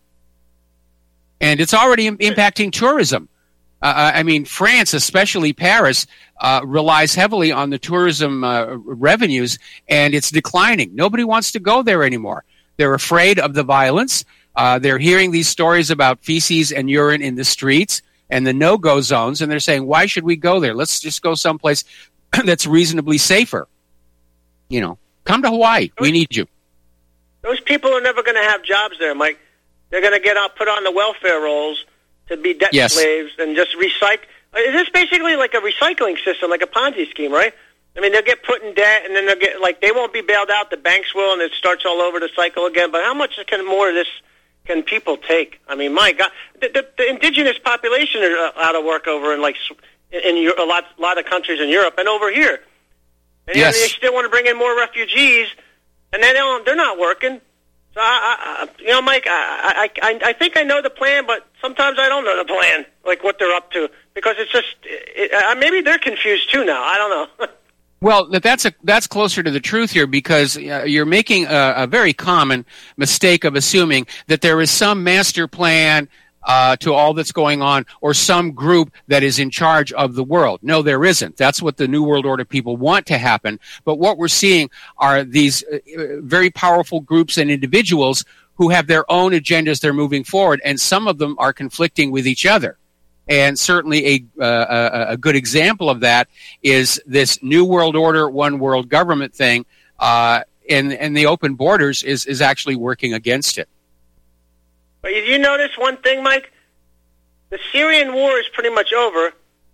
And it's already impacting tourism. I mean, France, especially Paris, relies heavily on the tourism revenues, and it's declining. Nobody wants to go there anymore. They're afraid of the violence. They're hearing these stories about feces and urine in the streets and the no-go zones, and they're saying, why should we go there? Let's just go someplace that's reasonably safer. You know, come to Hawaii. We need you. Those people are never going to have jobs there, Mike. They're going to get put on the welfare rolls to be debt slaves and just recycle. Is this basically like a recycling system, like a Ponzi scheme, right? I mean, they'll get put in debt, and then they'll get, like, they won't be bailed out. The banks will, and it starts all over the cycle again. But how much more of this can people take? I mean, my God, the indigenous population are out of work over in a lot of countries in Europe and over here. And they still want to bring in more refugees, and they're not working. So, Mike, I think I know the plan, but sometimes I don't know the plan, like what they're up to, because it's just maybe they're confused too now. I don't know. Well, that's closer to the truth here, because you're making a very common mistake of assuming that there is some master plan to all that's going on, or some group that is in charge of the world. No, there isn't. That's what the New World Order people want to happen. But what we're seeing are these very powerful groups and individuals who have their own agendas they're moving forward, and some of them are conflicting with each other. And certainly a good example of that is this New World Order, one world government thing, and the open borders is actually working against it. But did you notice one thing, Mike? The Syrian war is pretty much over.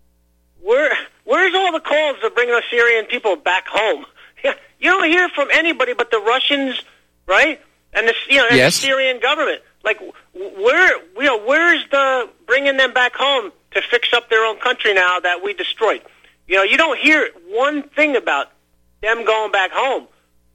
Where's all the calls to bring the Syrian people back home? You don't hear from anybody but the Russians, right? And the Syrian government. Like, where's the bringing them back home to fix up their own country now that we destroyed? You know, you don't hear one thing about them going back home.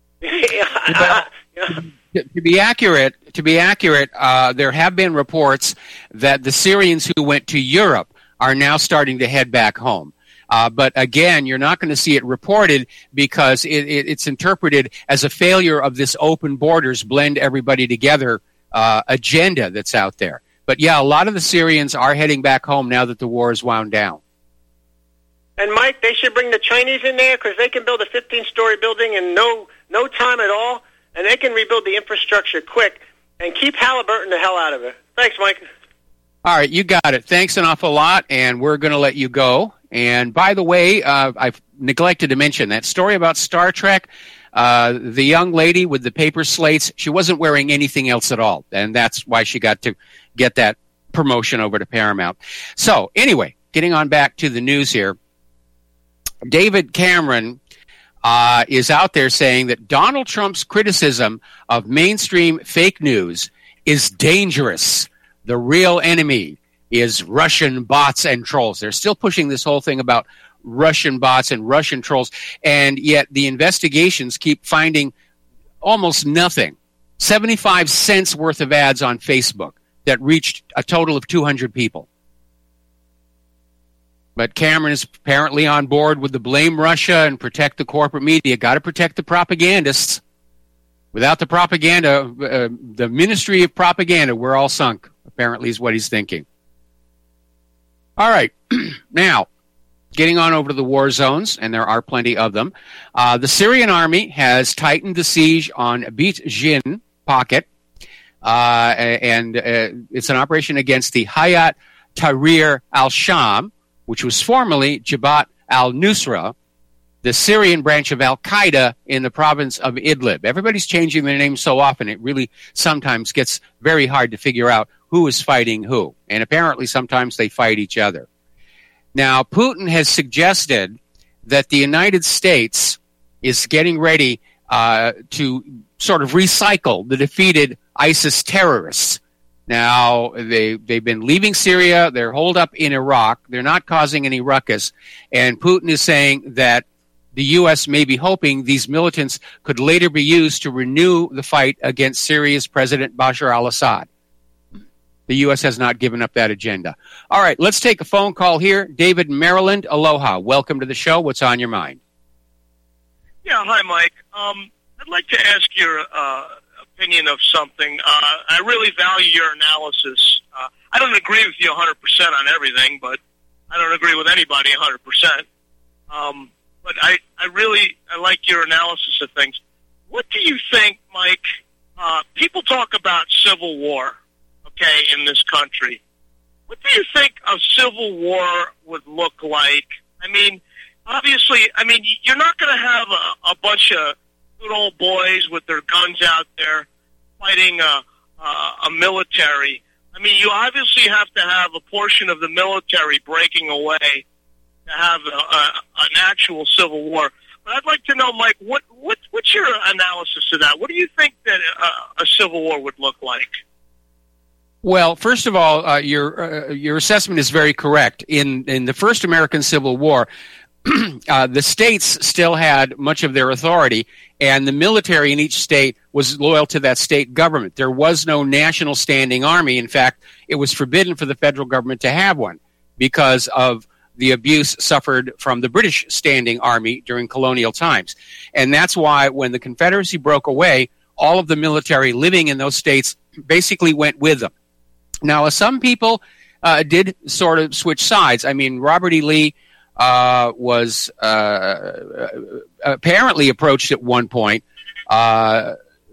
To be accurate, there have been reports that the Syrians who went to Europe are now starting to head back home. But again, you're not going to see it reported because it's interpreted as a failure of this open borders, blend everybody together agenda that's out there. But yeah, a lot of the Syrians are heading back home now that the war is wound down. And Mike, they should bring the Chinese in there because they can build a 15-story building in no time at all, and they can rebuild the infrastructure quick and keep Halliburton the hell out of it. Thanks, Mike. All right, you got it. Thanks an awful lot, and we're going to let you go. And by the way, I've neglected to mention that story about Star Trek. The young lady with the paper slates, she wasn't wearing anything else at all, and that's why she got to get that promotion over to Paramount. So anyway, getting on back to the news here, David Cameron is out there saying that Donald Trump's criticism of mainstream fake news is dangerous. The real enemy is Russian bots and trolls. They're still pushing this whole thing about Russian bots and Russian trolls, and yet the investigations keep finding almost nothing. 75 cents worth of ads on Facebook that reached a total of 200 people. But Cameron is apparently on board with the blame Russia and protect the corporate media. Got to protect the propagandists. Without the propaganda, the Ministry of Propaganda, we're all sunk, apparently is what he's thinking. All right. Now, getting on over to the war zones, and there are plenty of them. The Syrian army has tightened the siege on Beit Jin pocket, and it's an operation against the Hayat Tahrir al-Sham, which was formerly Jabhat al-Nusra, the Syrian branch of al-Qaeda in the province of Idlib. Everybody's changing their names so often, it really sometimes gets very hard to figure out who is fighting who. And apparently sometimes they fight each other. Now, Putin has suggested that the United States is getting ready to sort of recycle the defeated ISIS terrorists. Now, they've been leaving Syria. They're holed up in Iraq. They're not causing any ruckus. And Putin is saying that the U.S. may be hoping these militants could later be used to renew the fight against Syria's President Bashar al-Assad. The U.S. has not given up that agenda. All right, let's take a phone call here. David in Maryland, aloha. Welcome to the show. What's on your mind? Yeah, hi, Mike. I'd like to ask your opinion of something. I really value your analysis. I don't agree with you 100% on everything, but I don't agree with anybody 100%. But I like your analysis of things. What do you think, Mike? People talk about civil war, okay, in this country. What do you think a civil war would look like? I mean, obviously, you're not going to have a bunch of good old boys with their guns out there fighting a military. I mean, you obviously have to have a portion of the military breaking away to have an actual civil war. But I'd like to know, Mike, what's your analysis of that? What do you think that a civil war would look like? Well, first of all, your assessment is very correct. In the first American Civil War, the states still had much of their authority, and the military in each state was loyal to that state government. There was no national standing army. In fact, it was forbidden for the federal government to have one because of the abuse suffered from the British standing army during colonial times. And that's why when the Confederacy broke away, all of the military living in those states basically went with them. Now, some people did sort of switch sides. I mean, Robert E. Lee was apparently approached at one point to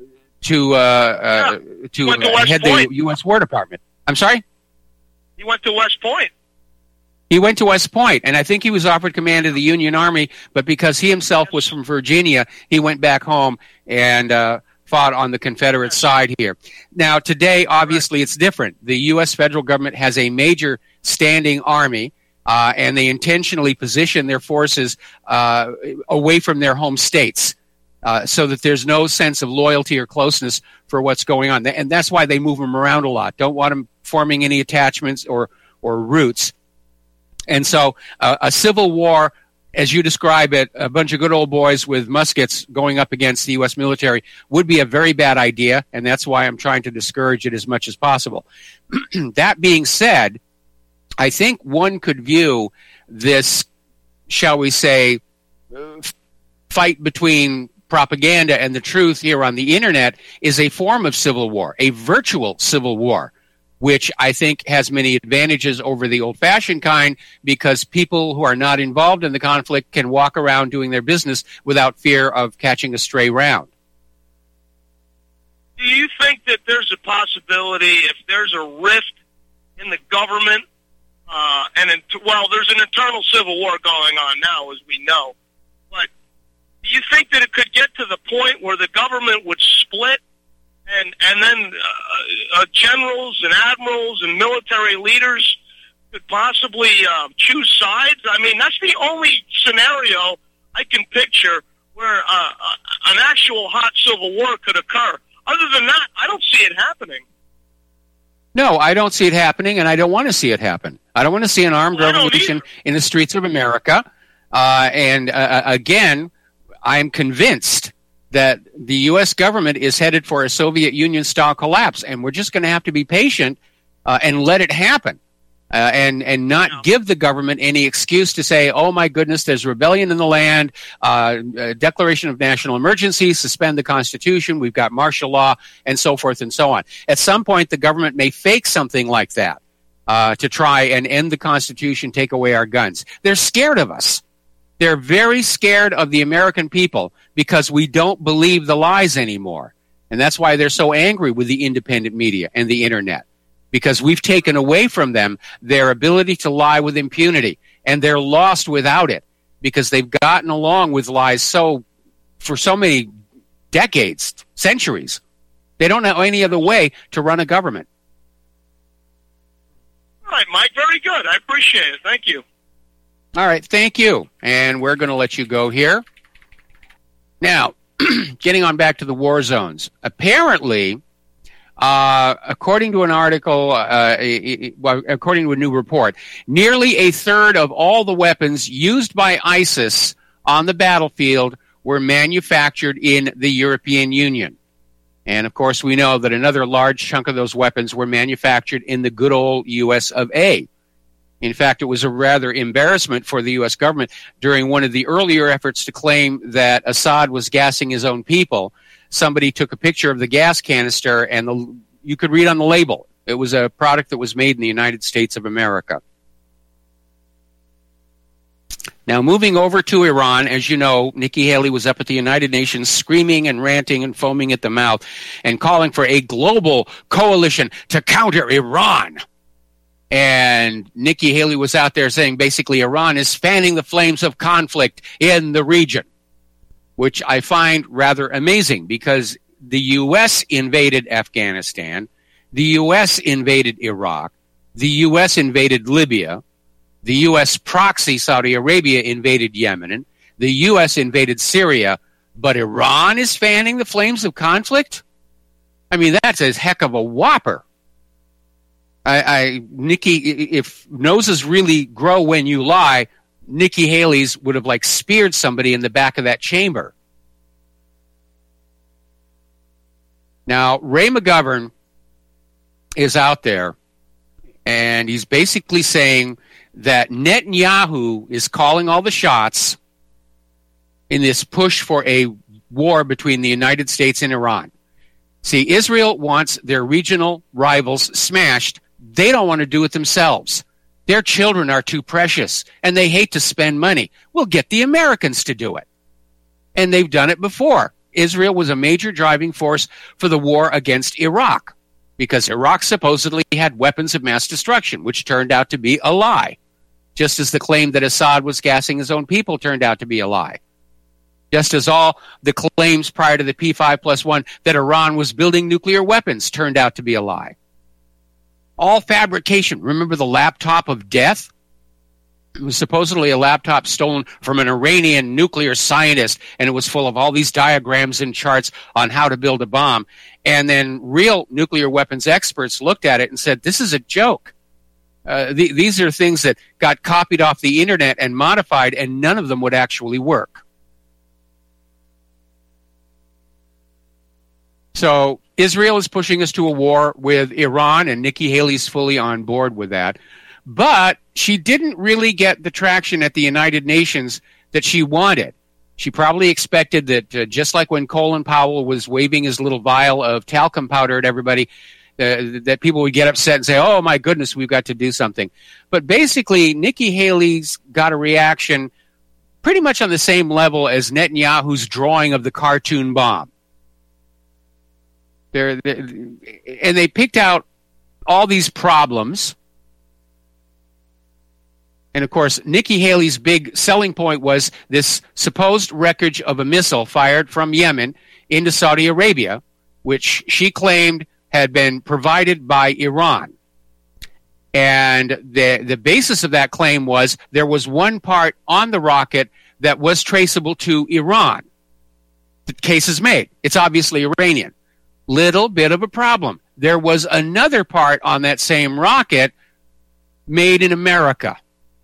head the U.S. War Department. I'm sorry? He went to West Point. He went to West Point, and I think he was offered command of the Union Army, but because he himself was from Virginia, he went back home and fought on the Confederate side here. Now, today, obviously, it's different. The U.S. federal government has a major standing army, and they intentionally position their forces away from their home states so that there's no sense of loyalty or closeness for what's going on. And that's why they move them around a lot. Don't want them forming any attachments or roots. And so a civil war, as you describe it, a bunch of good old boys with muskets going up against the U.S. military would be a very bad idea, and that's why I'm trying to discourage it as much as possible. That being said, I think one could view this, shall we say, fight between propaganda and the truth here on the Internet is a form of civil war, a virtual civil war, which I think has many advantages over the old-fashioned kind because people who are not involved in the conflict can walk around doing their business without fear of catching a stray round. Do you think that there's a possibility if there's a rift in the government, there's an internal civil war going on now, as we know, but do you think that it could get to the point where the government would split and then generals and admirals and military leaders could possibly choose sides? I mean, that's the only scenario I can picture where an actual hot civil war could occur. Other than that, I don't see it happening. No, I don't see it happening, and I don't want to see it happen. I don't want to see an armed revolution in the streets of America. Again, I'm convinced that the U.S. government is headed for a Soviet Union-style collapse, and we're just going to have to be patient and let it happen, and not give the government any excuse to say, oh, my goodness, there's rebellion in the land, declaration of national emergency, suspend the Constitution, we've got martial law, and so forth and so on. At some point, the government may fake something like that to try and end the Constitution, take away our guns. They're scared of us. They're very scared of the American people because we don't believe the lies anymore. And that's why they're so angry with the independent media and the internet, because we've taken away from them their ability to lie with impunity. And they're lost without it because they've gotten along with lies for so many decades, centuries. They don't know any other way to run a government. All right, Mike, very good. I appreciate it. Thank you. All right, thank you. And we're going to let you go here. Now, getting on back to the war zones. Apparently, according to an article, according to a new report, nearly a third of all the weapons used by ISIS on the battlefield were manufactured in the European Union. And, of course, we know that another large chunk of those weapons were manufactured in the good old U.S. of A. In fact, it was a rather embarrassment for the U.S. government during one of the earlier efforts to claim that Assad was gassing his own people. Somebody took a picture of the gas canister, and you could read on the label. It was a product that was made in the United States of America. Now, moving over to Iran, as you know, Nikki Haley was up at the United Nations screaming and ranting and foaming at the mouth and calling for a global coalition to counter Iran. And Nikki Haley was out there saying basically Iran is fanning the flames of conflict in the region, which I find rather amazing because the U.S. invaded Afghanistan, the U.S. invaded Iraq, the U.S. invaded Libya, the U.S. proxy Saudi Arabia invaded Yemen, the U.S. invaded Syria, but Iran is fanning the flames of conflict? I mean, that's a heck of a whopper. Nikki, if noses really grow when you lie, Nikki Haley's would have speared somebody in the back of that chamber. Now, Ray McGovern is out there, and he's basically saying that Netanyahu is calling all the shots in this push for a war between the United States and Iran. See, Israel wants their regional rivals smashed. They don't want to do it themselves. Their children are too precious, and they hate to spend money. We'll get the Americans to do it. And they've done it before. Israel was a major driving force for the war against Iraq, because Iraq supposedly had weapons of mass destruction, which turned out to be a lie, just as the claim that Assad was gassing his own people turned out to be a lie. Just as all the claims prior to the P5+1 that Iran was building nuclear weapons turned out to be a lie. All fabrication. Remember the laptop of death? It was supposedly a laptop stolen from an Iranian nuclear scientist, and it was full of all these diagrams and charts on how to build a bomb. And then real nuclear weapons experts looked at it and said, this is a joke. These are things that got copied off the internet and modified, and none of them would actually work. So Israel is pushing us to a war with Iran, and Nikki Haley's fully on board with that. But she didn't really get the traction at the United Nations that she wanted. She probably expected that just like when Colin Powell was waving his little vial of talcum powder at everybody, that people would get upset and say, oh, my goodness, we've got to do something. But basically, Nikki Haley's got a reaction pretty much on the same level as Netanyahu's drawing of the cartoon bomb. And they picked out all these problems. And, of course, Nikki Haley's big selling point was this supposed wreckage of a missile fired from Yemen into Saudi Arabia which she claimed had been provided by Iran. And the basis of that claim was there was one part on the rocket that was traceable to Iran. The case is made. It's obviously Iranian. Little bit of a problem. There was another part on that same rocket made in America.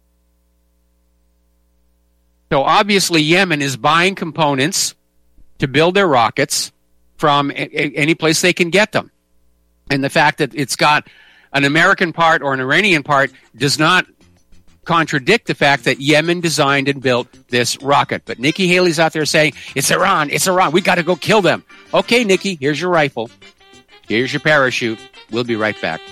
So obviously Yemen is buying components to build their rockets from any place they can get them. And the fact that it's got an American part or an Iranian part does not contradict the fact that Yemen designed and built this rocket. But Nikki Haley's out there saying, it's Iran, we got to go kill them. Okay, Nikki, here's your rifle. Here's your parachute. We'll be right back.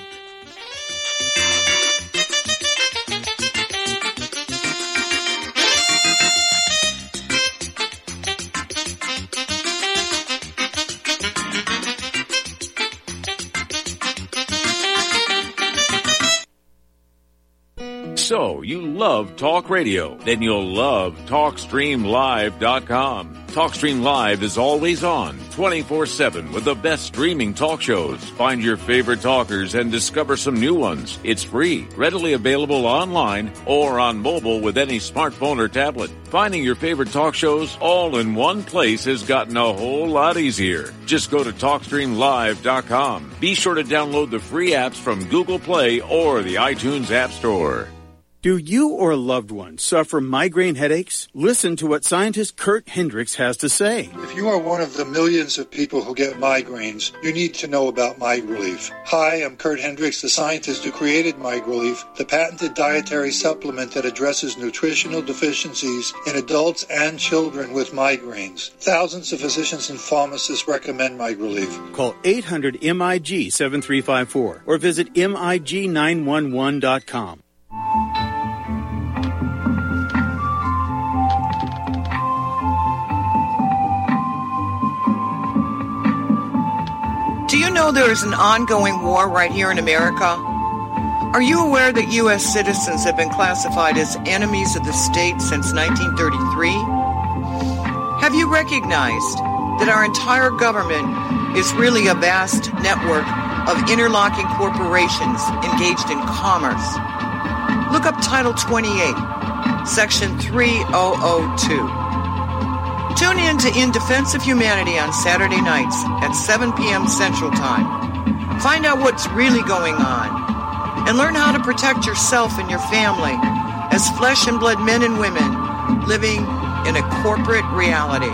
So, you love talk radio? Then you'll love TalkStreamLive.com. TalkStream Live is always on, 24/7 with the best streaming talk shows. Find your favorite talkers and discover some new ones. It's free, readily available online or on mobile with any smartphone or tablet. Finding your favorite talk shows all in one place has gotten a whole lot easier. Just go to TalkStreamLive.com. Be sure to download the free apps from Google Play or the iTunes App Store. Do you or a loved one suffer migraine headaches? Listen to what scientist Kurt Hendricks has to say. If you are one of the millions of people who get migraines, you need to know about MigRelief. Hi, I'm Kurt Hendricks, the scientist who created MigRelief, the patented dietary supplement that addresses nutritional deficiencies in adults and children with migraines. Thousands of physicians and pharmacists recommend MigRelief. Call 800-MIG-7354 or visit MIG911.com. Do you know there is an ongoing war right here in America? Are you aware that U.S. citizens have been classified as enemies of the state since 1933? Have you recognized that our entire government is really a vast network of interlocking corporations engaged in commerce? Look up Title 28, Section 3002. Tune in to In Defense of Humanity on Saturday nights at 7 p.m. Central Time. Find out what's really going on and learn how to protect yourself and your family as flesh and blood men and women living in a corporate reality.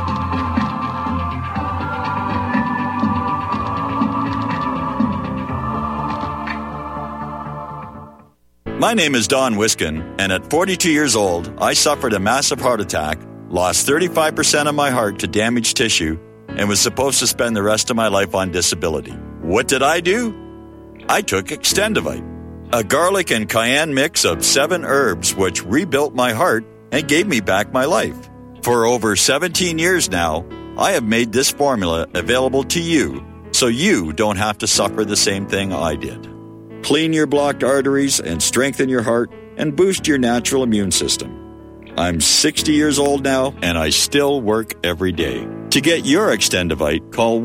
My name is Don Wiskin, and at 42 years old, I suffered a massive heart attack, lost 35% of my heart to damaged tissue, and was supposed to spend the rest of my life on disability. What did I do? I took Extendivite, a garlic and cayenne mix of 7 herbs which rebuilt my heart and gave me back my life. For over 17 years now, I have made this formula available to you so you don't have to suffer the same thing I did. Clean your blocked arteries and strengthen your heart and boost your natural immune system. I'm 60 years old now, and I still work every day. To get your Extendivite, call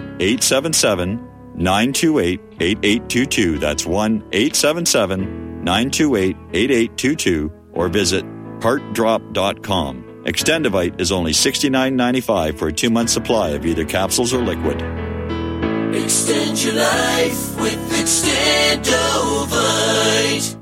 1-877-928-8822. That's 1-877-928-8822, or visit heartdrop.com. Extendivite is only $69.95 for a 2-month supply of either capsules or liquid. Extend your life with Extendovite.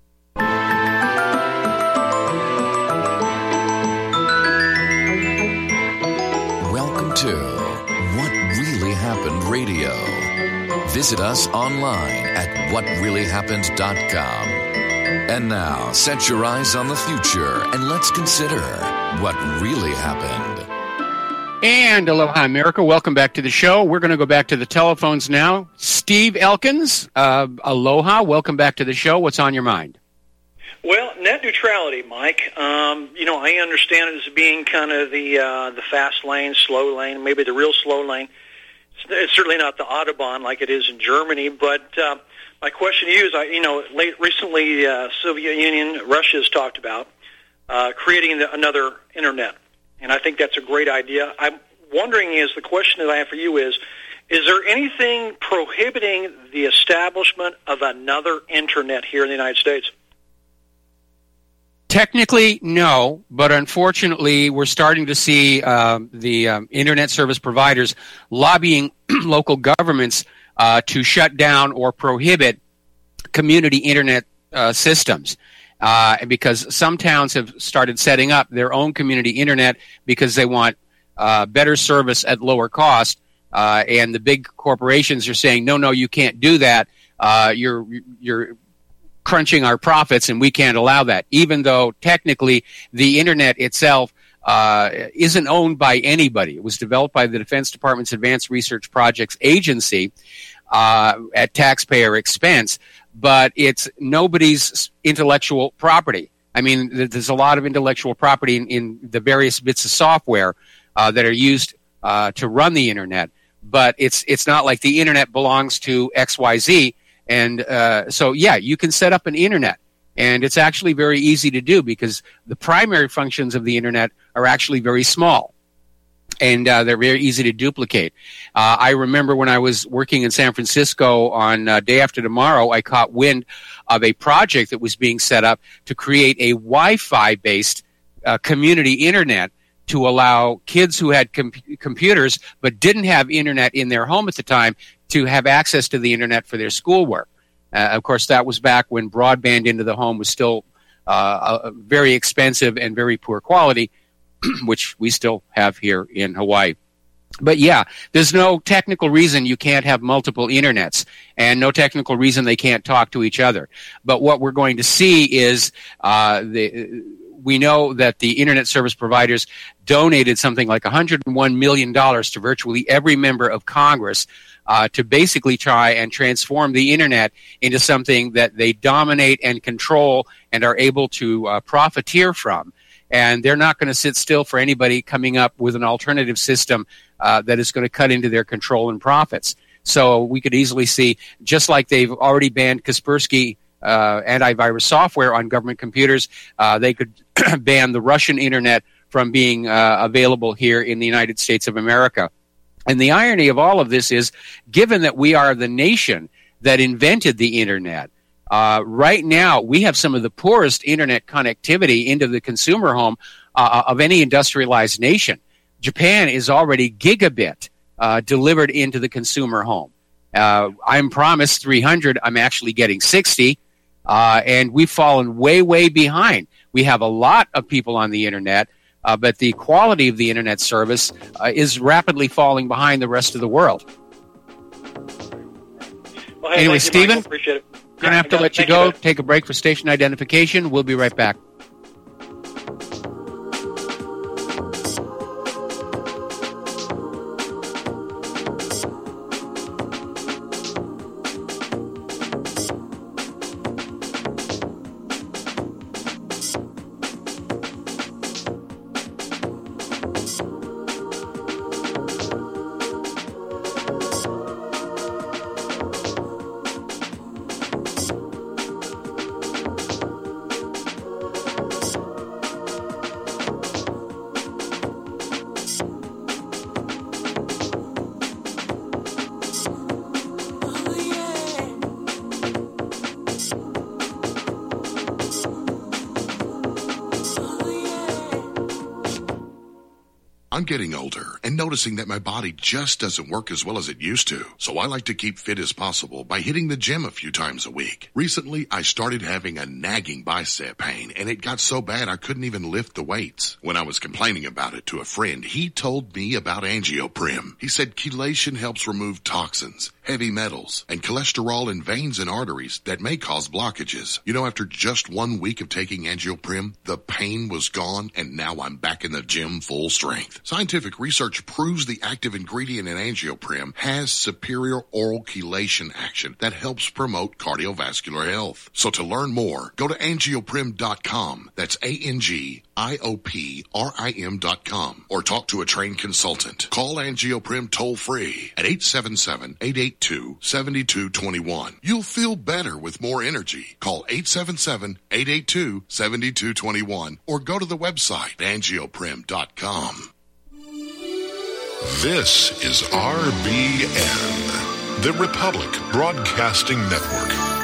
Welcome to What Really Happened Radio. Visit us online at whatreallyhappened.com. And now, set your eyes on the future and let's consider what really happened. And aloha, America. Welcome back to the show. We're going to go back to the telephones now. Steve Elkins, aloha. Welcome back to the show. What's on your mind? Well, net neutrality, Mike. I understand it as being kind of the fast lane, slow lane, maybe the real slow lane. It's certainly not the Autobahn like it is in Germany. But my question to you is, recently Soviet Union, Russia has talked about creating another internet. And I think that's a great idea. I'm wondering the question that I have for you is Is there anything prohibiting the establishment of another internet here in the United States? Technically, no, but unfortunately, we're starting to see the internet service providers lobbying local governments to shut down or prohibit community internet systems. Because some towns have started setting up their own community internet because they want better service at lower cost. And the big corporations are saying, no, you can't do that. You're crunching our profits, and we can't allow that, even though technically the internet itself isn't owned by anybody. It was developed by the Defense Department's Advanced Research Projects Agency at taxpayer expense, but it's nobody's intellectual property. I mean, there's a lot of intellectual property in the various bits of software that are used to run the internet, but it's not like the internet belongs to XYZ. And so, yeah, you can set up an internet, and it's actually very easy to do because the primary functions of the internet are actually very small, and they're very easy to duplicate. I remember when I was working in San Francisco on Day After Tomorrow, I caught wind of a project that was being set up to create a Wi-Fi-based community internet to allow kids who had computers but didn't have internet in their home at the time to have access to the internet for their schoolwork. Of course, that was back when broadband into the home was still very expensive and very poor quality, which we still have here in Hawaii. But yeah, there's no technical reason you can't have multiple internets, and no technical reason they can't talk to each other. But what we're going to see is we know that the internet service providers donated something like $101 million to virtually every member of Congress to basically try and transform the internet into something that they dominate and control and are able to profiteer from. And they're not going to sit still for anybody coming up with an alternative system that is going to cut into their control and profits. So we could easily see, just like they've already banned Kaspersky antivirus software on government computers, they could ban the Russian internet from being available here in the United States of America. And the irony of all of this is, given that we are the nation that invented the internet, right now we have some of the poorest internet connectivity into the consumer home of any industrialized nation. Japan is already gigabit delivered into the consumer home. I'm promised 300. I'm actually getting 60. And we've fallen way, way behind. We have a lot of people on the internet, but the quality of the internet service is rapidly falling behind the rest of the world. Well, hey, anyway, Stephen, appreciate it. Going to have to let you go. Take a break for station identification. We'll be right back. I'm getting older and noticing that my body just doesn't work as well as it used to. So I like to keep fit as possible by hitting the gym a few times a week. Recently, I started having a nagging bicep pain, and it got so bad I couldn't even lift the weights. When I was complaining about it to a friend, he told me about Angioprim. He said chelation helps remove toxins, heavy metals, and cholesterol in veins and arteries that may cause blockages. You know, after just 1 week of taking Angioprim, the pain was gone, and now I'm back in the gym full strength. Scientific research proves the active ingredient in Angioprim has superior oral chelation action that helps promote cardiovascular health. So to learn more, go to angioprim.com. That's ANGIOPRIM.com, or talk to a trained consultant. Call Angioprim toll free at 877-882-7221. You'll feel better with more energy. Call 877-882-7221 or go to the website angioprim.com. This is RBN, the Republic Broadcasting Network.